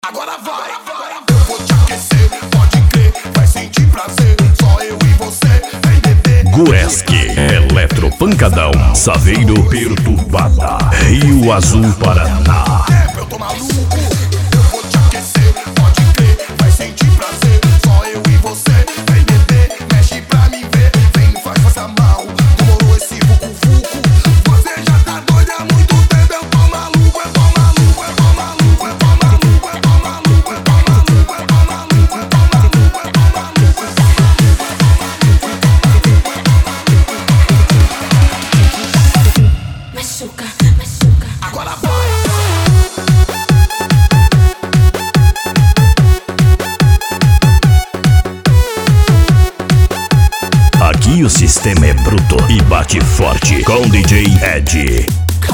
Agora vai, eu vou te aquecer, pode crer, vai sentir prazer, só eu e você, vem beber. Guesque, Eletropancadão, Saveiro Perturbada, Rio Azul, Paraná. Eu tô maluco, eu vou te aquecer, pode crer, vai sentir prazer, só eu e você, vem beber, mexe pra me ver, vem faz essa mal, demorou esse vucu-vucu, você já tá doida há muito tempo, eu tô maluco, eu tô maluco, eu tô maluco, eu tô maluco, eu tô maluco, eu tô maluco, eu tô maluco, eu tô maluco, eu tô maluco, Machuca, machuca. agora vai. Aqui o sistema é bruto e bate forte com DJ Ed.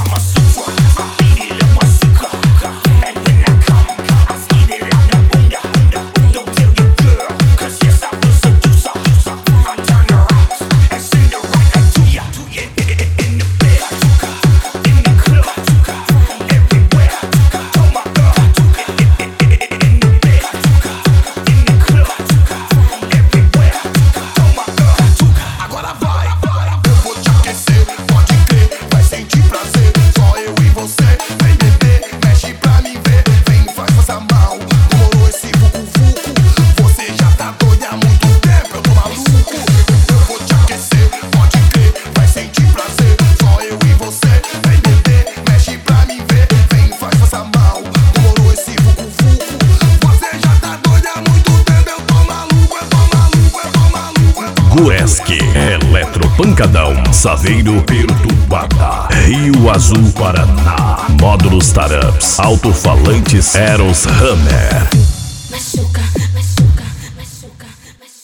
Agora vai, eu vou te aquecer, pode crer, vai sentir prazer, só eu e você, vem beber, mexe pra me ver, vem faz força mal, demorou esse vucu-vucu, você já tá doida há muito tempo, eu tô maluco, eu vou te aquecer, pode crer, vai sentir prazer, só eu e você, vem beber, mexe pra me ver, vem faz força mal, demorou esse vucu-vucu, você já tá doida há muito tempo, eu tô maluco, eu tô maluco, eu tô maluco, eu tô maluco. Guesque, Eletropancadão, Saveiro Perturbada, Rio Azul, Paraná. Módulos Tarups, alto-falantes Eros Hammer.